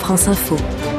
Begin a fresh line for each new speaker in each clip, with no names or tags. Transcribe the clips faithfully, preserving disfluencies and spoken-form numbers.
France Info.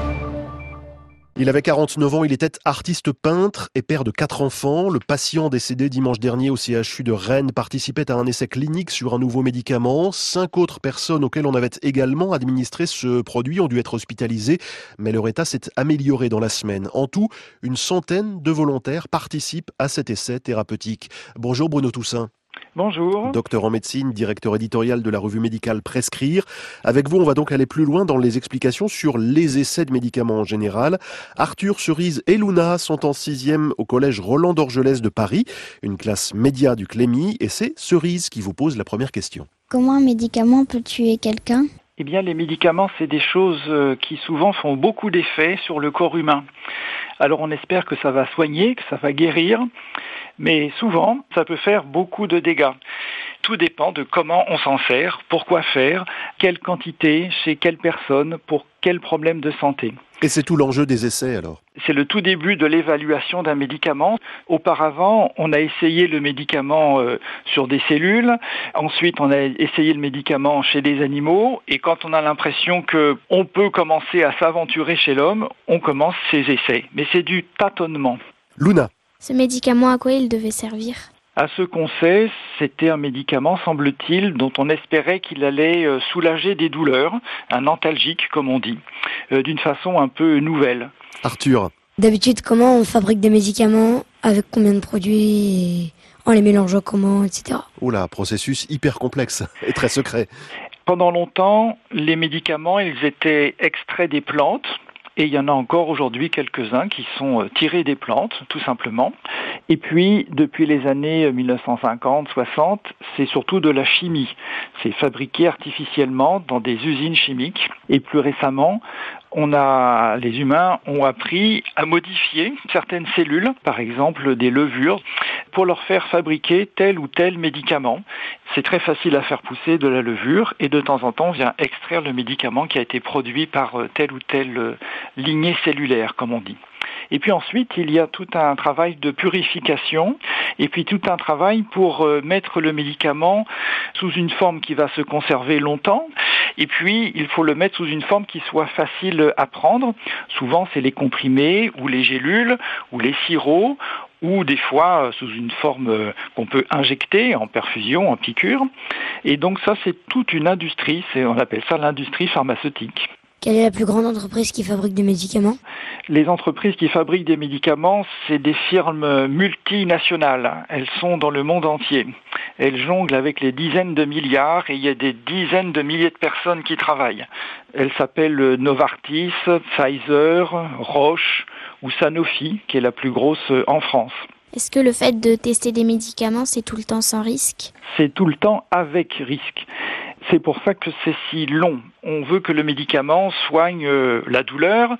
Il avait quarante-neuf ans, il était artiste peintre et père de quatre enfants. Le patient décédé dimanche dernier au C H U de Rennes participait à un essai clinique sur un nouveau médicament. Cinq autres personnes auxquelles on avait également administré ce produit ont dû être hospitalisées, mais leur état s'est amélioré dans la semaine. En tout, une centaine de volontaires participent à cet essai thérapeutique. Bonjour Bruno Toussaint.
Bonjour.
Docteur en médecine, directeur éditorial de la revue médicale Prescrire. Avec vous, on va donc aller plus loin dans les explications sur les essais de médicaments en général. Arthur, Cerise et Luna sont en sixième au collège Roland d'Orgelès de Paris, une classe média du Clémy, et c'est Cerise qui vous pose la première question.
Comment un médicament peut tuer quelqu'un ?
Eh bien, les médicaments, c'est des choses qui souvent font beaucoup d'effets sur le corps humain. Alors, on espère que ça va soigner, que ça va guérir, mais souvent, ça peut faire beaucoup de dégâts. Tout dépend de comment on s'en sert, pourquoi faire, quelle quantité, chez quelle personne, pour quel problème de santé.
Et c'est tout l'enjeu des essais alors ?
C'est le tout début de l'évaluation d'un médicament. Auparavant, on a essayé le médicament euh, sur des cellules. Ensuite, on a essayé le médicament chez des animaux. Et quand on a l'impression qu'on peut commencer à s'aventurer chez l'homme, on commence ces essais. Mais c'est du tâtonnement.
Luna.
Ce médicament, à quoi il devait servir ?
À ce qu'on sait, c'était un médicament, semble-t-il, dont on espérait qu'il allait soulager des douleurs, un antalgique, comme on dit, euh, d'une façon un peu nouvelle.
Arthur.
D'habitude, comment on fabrique des médicaments, avec combien de produits, et en les mélangeant comment, et cetera.
Oula, processus hyper complexe et très secret.
Pendant longtemps, les médicaments, ils étaient extraits des plantes. Et il y en a encore aujourd'hui quelques-uns qui sont tirés des plantes, tout simplement. Et puis, depuis les années mille neuf cent cinquante soixante, c'est surtout de la chimie. C'est fabriqué artificiellement dans des usines chimiques. Et plus récemment, on a, les humains ont appris à modifier certaines cellules, par exemple des levures, pour leur faire fabriquer tel ou tel médicament. C'est très facile à faire pousser de la levure et de temps en temps, on vient extraire le médicament qui a été produit par telle ou telle lignée cellulaire, comme on dit. Et puis ensuite, il y a tout un travail de purification et puis tout un travail pour mettre le médicament sous une forme qui va se conserver longtemps. Et puis, il faut le mettre sous une forme qui soit facile à prendre. Souvent, c'est les comprimés ou les gélules ou les sirops ou des fois sous une forme qu'on peut injecter en perfusion, en piqûre. Et donc ça, c'est toute une industrie. C'est, on appelle ça l'industrie pharmaceutique.
Quelle est la plus grande entreprise qui fabrique des médicaments ?
Les entreprises qui fabriquent des médicaments, c'est des firmes multinationales. Elles sont dans le monde entier. Elles jonglent avec les dizaines de milliards et il y a des dizaines de milliers de personnes qui travaillent. Elles s'appellent Novartis, Pfizer, Roche ou Sanofi, qui est la plus grosse en France.
Est-ce que le fait de tester des médicaments, c'est tout le temps sans risque ?
C'est tout le temps avec risque. C'est pour ça que c'est si long. On veut que le médicament soigne euh, la douleur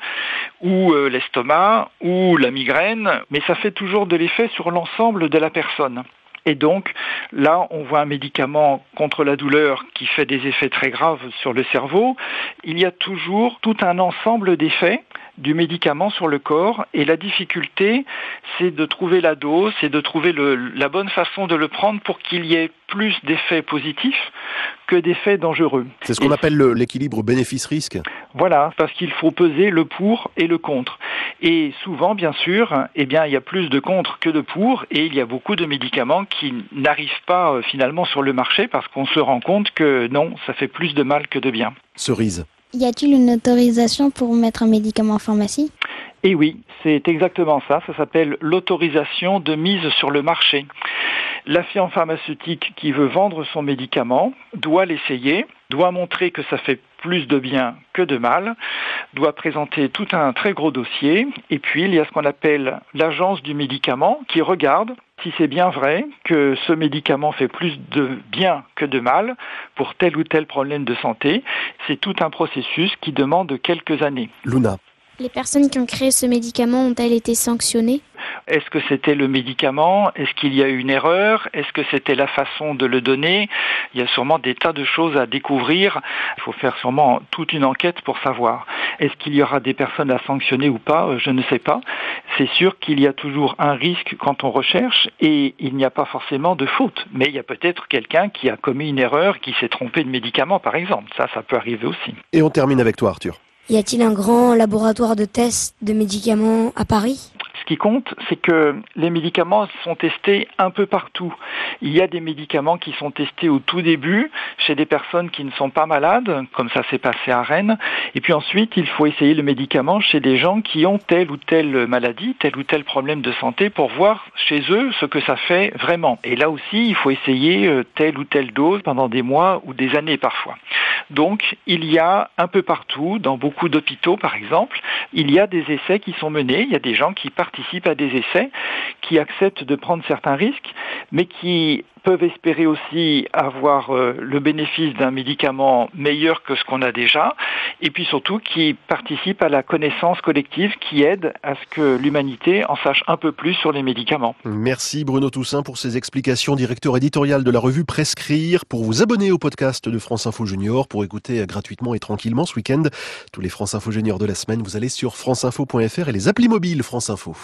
ou euh, l'estomac ou la migraine, mais ça fait toujours de l'effet sur l'ensemble de la personne. Et donc, là, on voit un médicament contre la douleur qui fait des effets très graves sur le cerveau. Il y a toujours tout un ensemble d'effets du médicament sur le corps et la difficulté, c'est de trouver la dose, c'est de trouver le, la bonne façon de le prendre pour qu'il y ait plus d'effets positifs que d'effets dangereux.
C'est ce qu'on et appelle le, l'équilibre bénéfice-risque.
Voilà, parce qu'il faut peser le pour et le contre. Et souvent, bien sûr, eh bien, il y a plus de contre que de pour et il y a beaucoup de médicaments qui n'arrivent pas euh, finalement sur le marché parce qu'on se rend compte que non, ça fait plus de mal que de bien.
Cerise.
Y a-t-il une autorisation pour mettre un médicament en pharmacie ?
Eh oui, c'est exactement ça. Ça s'appelle l'autorisation de mise sur le marché. La firme pharmaceutique qui veut vendre son médicament doit l'essayer, doit montrer que ça fait plus de bien que de mal, doit présenter tout un très gros dossier. Et puis, il y a ce qu'on appelle l'agence du médicament qui regarde si c'est bien vrai que ce médicament fait plus de bien que de mal pour tel ou tel problème de santé. C'est tout un processus qui demande quelques années.
Luna.
Les personnes qui ont créé ce médicament ont-elles été sanctionnées ?
Est-ce que c'était le médicament ? Est-ce qu'il y a eu une erreur ? Est-ce que c'était la façon de le donner ? Il y a sûrement des tas de choses à découvrir. Il faut faire sûrement toute une enquête pour savoir. Est-ce qu'il y aura des personnes à sanctionner ou pas ? Je ne sais pas. C'est sûr qu'il y a toujours un risque quand on recherche et il n'y a pas forcément de faute. Mais il y a peut-être quelqu'un qui a commis une erreur, qui s'est trompé de médicament par exemple. Ça, ça peut arriver aussi.
Et on termine avec toi, Arthur.
Y a-t-il un grand laboratoire de tests de médicaments à Paris ?
Ce qui compte, c'est que les médicaments sont testés un peu partout. Il y a des médicaments qui sont testés au tout début chez des personnes qui ne sont pas malades, comme ça s'est passé à Rennes. Et puis ensuite, il faut essayer le médicament chez des gens qui ont telle ou telle maladie, tel ou tel problème de santé pour voir chez eux ce que ça fait vraiment. Et là aussi, il faut essayer telle ou telle dose pendant des mois ou des années parfois. Donc, il y a un peu partout, dans beaucoup d'hôpitaux par exemple, il y a des essais qui sont menés, il y a des gens qui participent à des essais, qui acceptent de prendre certains risques, mais qui peuvent espérer aussi avoir euh, le bénéfice d'un médicament meilleur que ce qu'on a déjà, et puis surtout qui participent à la connaissance collective, qui aide à ce que l'humanité en sache un peu plus sur les médicaments.
Merci Bruno Toussaint pour ces explications, directeur éditorial de la revue Prescrire. Pour vous abonner au podcast de France Info Junior, pour écouter gratuitement et tranquillement ce week-end tous les France Info Junior de la semaine, vous allez sur franceinfo point f r et les applis mobiles France Info.